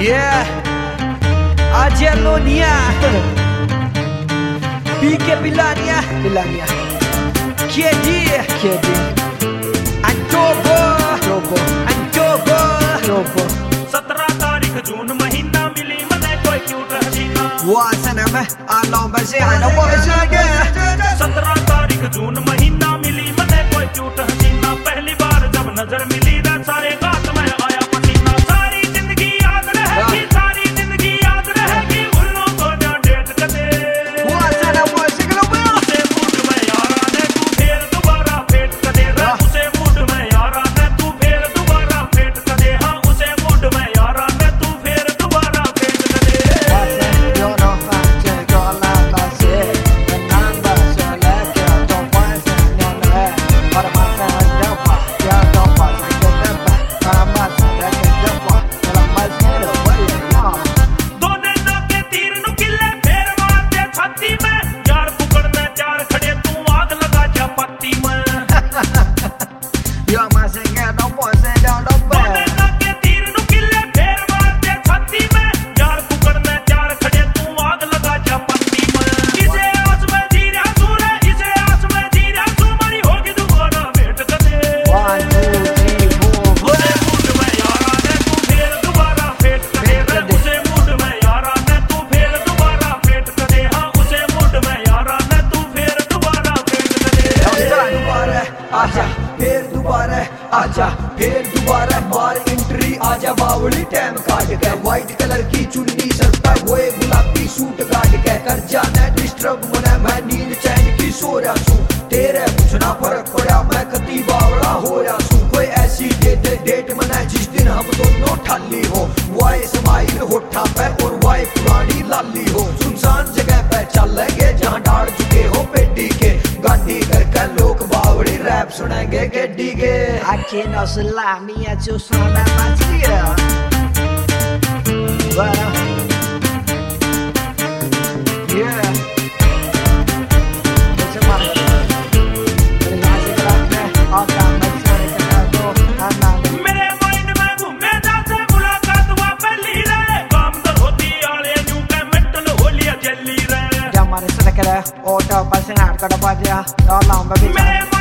Agelonia Pike Bilania Kedi Antobo 17 तारीख जून महीना मिली मने कोई क्यूट हसीना वासना में आलों बसे आना बसे 17 तारीख जून महीना मिली मने कोई क्यूट हसीना पहली बार जब नजर मिली ना सारे गात में आया पसीना सारी जिंदगी याद रहेगी उन लोगों को ना डेट कदे वासना बसे उसे मूड में यारा ने तू फिर दोबारा फेट कदे उसे मूड में यारा ने तू फिर दोबारा फेट कदे हाँ उसे मूड में यारा ने तू फिर दोबारा फेट कदे आजा फिर दोबारा बार एंट्री आजा बावली टाइम काट के व्हाइट कलर की चुन्नी सर पे होए गुलाबी सूट काट के कर जाना डिस्टर्ब मने मैं नींद चैन की सो रहा सू तेरे कुछ ना फर्क पड़ा मैं कती बावड़ा हो रहा सू कोई ऐसी डेट मने जिस दिन हम दोनों ठाली हो वाई स्माइल होठा पे और वाई पुरानी लाली हो सुनसान जगह पे चलेंगे जहाँ डाल चुके हो पेटी के गाड़ी करके लोग बावड़ी रैप सुनेंगे गेडी के Aqui nosso laminha tio som da magia. Bora. Yeah. Deixa eu marcar. मेरे माइंड में घूमे जाते मुलाकात हुआ पहली रे काम तो होती आले न्यू के मेंटल होलिया जल्ली रे Jangan marah sedekah. Oh, coba pasang harga dapat ya. Tolong bagi.